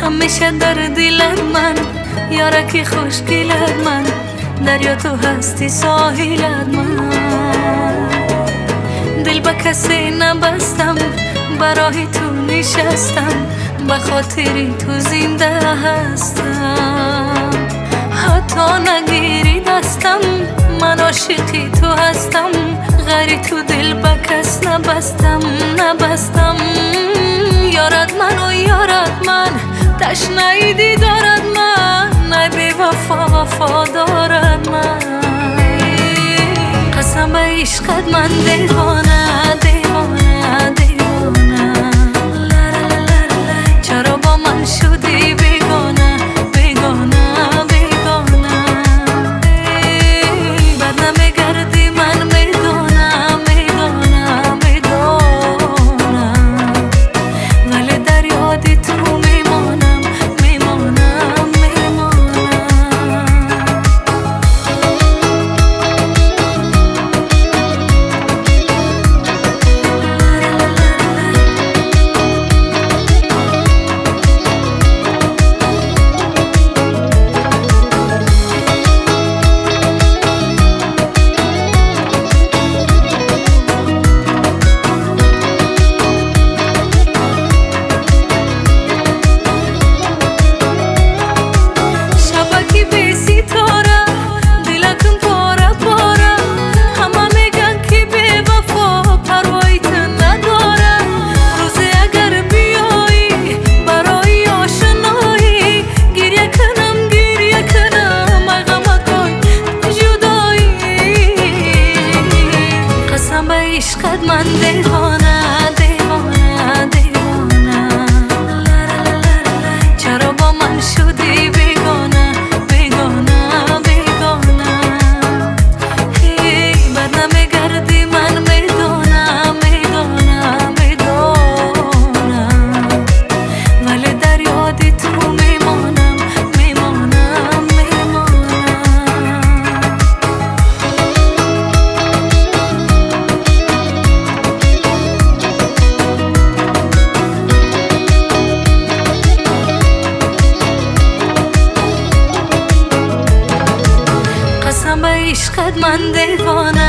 همیشه در دلت من، یارکی خوشگلت من، دریا تو هستی ساحلت من. دل به کسی نبستم، برای تو نشستم، به خاطری تو زنده هستم. حتی نگیری دستم، من عاشقی تو هستم، غری تو دل به کس نبستم. یارت من و یارت من، تشنه دیدارت من، نه بی وفا دارد من. قسم به عشقت من دیوانه چرا با من شدی بیگانه بد نمیگردی من میدونم ولی در یاد تو میمانم. عشقت من دیوانه چرا با من شدی بیگانه بد نمیگردی من میدونم ولی در یاد تو میمانم. قسم به عشقت من دیوانه